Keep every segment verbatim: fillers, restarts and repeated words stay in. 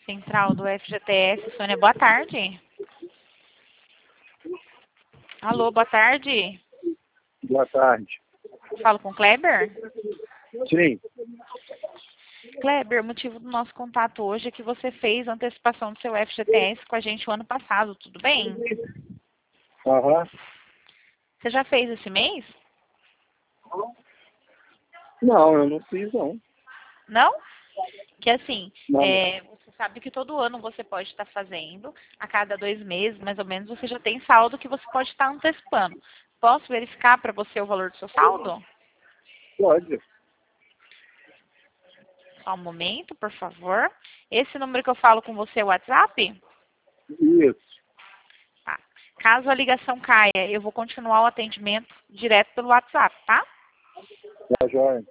Central do F G T S, Sônia, boa tarde. Alô, boa tarde. Boa tarde. Falo com o Kleber? Sim. Kleber, o motivo do nosso contato hoje é que você fez a antecipação do seu F G T S com a gente o ano passado, tudo bem? Aham. Você já fez esse mês? Não, eu não fiz, não. Não? Que assim, Não. é, você sabe que todo ano você pode estar fazendo, a cada dois meses, mais ou menos, você já tem saldo que você pode estar antecipando. Posso verificar para você o valor do seu saldo? Pode. Só um momento, por favor. Esse número que eu falo com você é o WhatsApp? Isso. Tá. Caso a ligação caia, eu vou continuar o atendimento direto pelo WhatsApp, tá? Tá joia.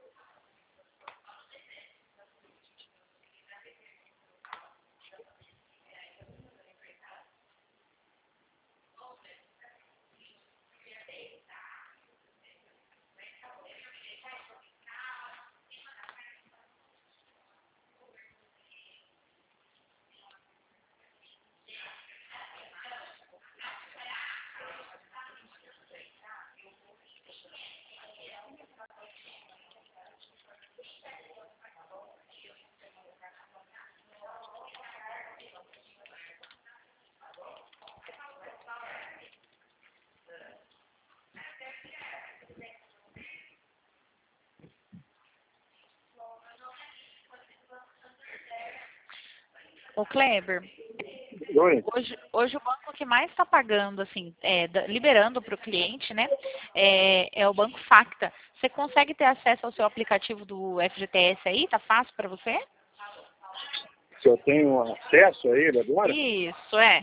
Ô, Kleber, Oi. hoje, hoje o banco que mais está pagando, assim, é, da- liberando para o cliente, né, é, é o Banco Facta. Você consegue ter acesso ao seu aplicativo do F G T S aí? Tá fácil para você? Se eu tenho acesso a ele agora? Isso, é.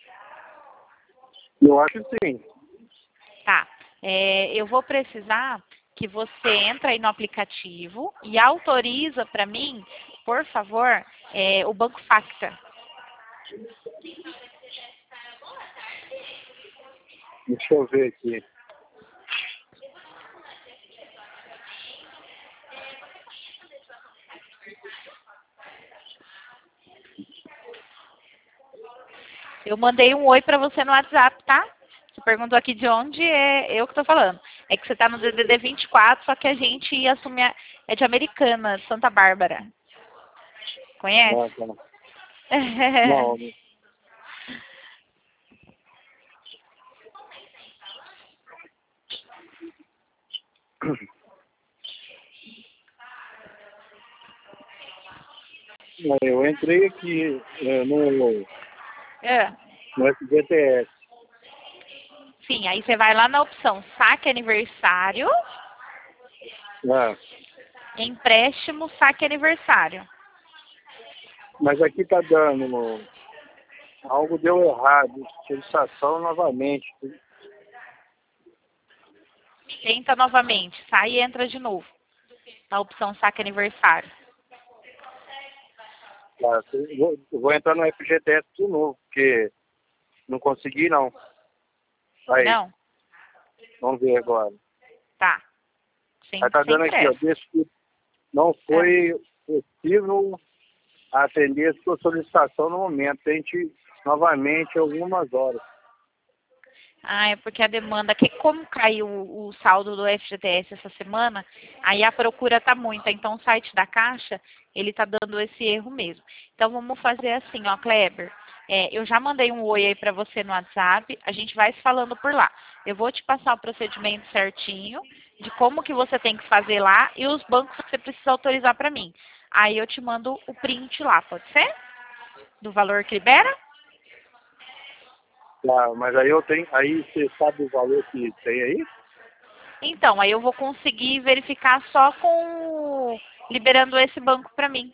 Eu acho que sim. Tá. É, eu vou precisar que você entre aí no aplicativo e autoriza para mim, por favor, é, o Banco Facta. Deixa eu ver aqui. Eu mandei um oi para você no WhatsApp, tá? Você perguntou aqui de onde, é eu que tô falando. É que você tá no D D D vinte e quatro, só que a gente ia assumir, a, é de Americana, de Santa Bárbara. Conhece? Ah, tá. Não, não. Eu entrei aqui é, no, É. no F G T S. Sim, aí você vai lá na opção saque aniversário, Ah, empréstimo, saque aniversário. mas aqui tá dando. Algo deu errado. Solicitação novamente. Tenta novamente, sai e entra de novo. Na opção saque aniversário. Tá, eu vou, eu vou entrar no F G T S de novo, porque não consegui não. Aí, Não? vamos ver agora. Tá. Sem, Aí tá sem dando aqui, ó, pressa. desse que não foi possível atender a sua solicitação no momento. Tente novamente algumas horas. Ah, é porque a demanda, que como caiu o, o saldo do F G T S essa semana, aí a procura tá muita. Então o site da Caixa, ele tá dando esse erro mesmo. Então vamos fazer assim, ó, Kleber. É, eu já mandei um oi aí para você no WhatsApp, a gente vai se falando por lá. Eu vou te passar o procedimento certinho de como que você tem que fazer lá e os bancos que você precisa autorizar para mim. Aí eu te mando o print lá, pode ser? Do valor que libera? Tá, mas aí eu tenho. Aí você sabe o valor que tem aí? Então, aí eu vou conseguir verificar só com o- liberando esse banco para mim.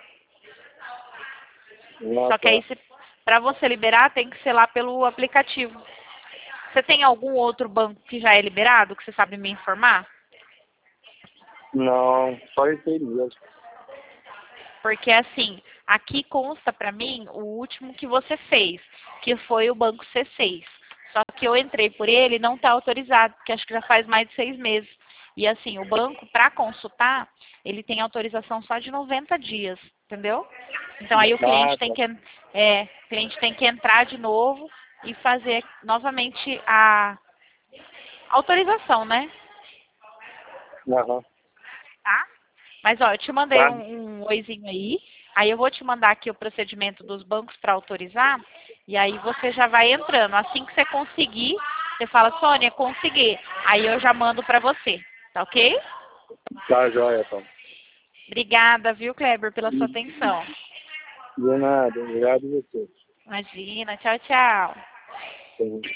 Não, Só que aí, tá. para você liberar, tem que ser lá pelo aplicativo. Você tem algum outro banco que já é liberado, que você sabe me informar? Não, só esse aí mesmo. Porque assim, aqui consta para mim o último que você fez, que foi o banco C seis. Só que eu entrei por ele e não está autorizado, porque acho que já faz mais de seis meses. E assim, o banco, para consultar, ele tem autorização só de noventa dias, entendeu? Então aí o cliente tem que, é, o cliente tem que entrar de novo e fazer novamente a autorização, né? Aham. Tá? Mas ó, eu te mandei Tá. um, um oizinho aí. Aí eu vou te mandar aqui o procedimento dos bancos para autorizar. E aí você já vai entrando. Assim que você conseguir, você fala, Sônia, consegui. Aí eu já mando para você. Tá ok? Tá joia, então. Obrigada, viu, Kleber, pela sua atenção. De nada, obrigado a você. Imagina. Tchau, tchau. Uhum.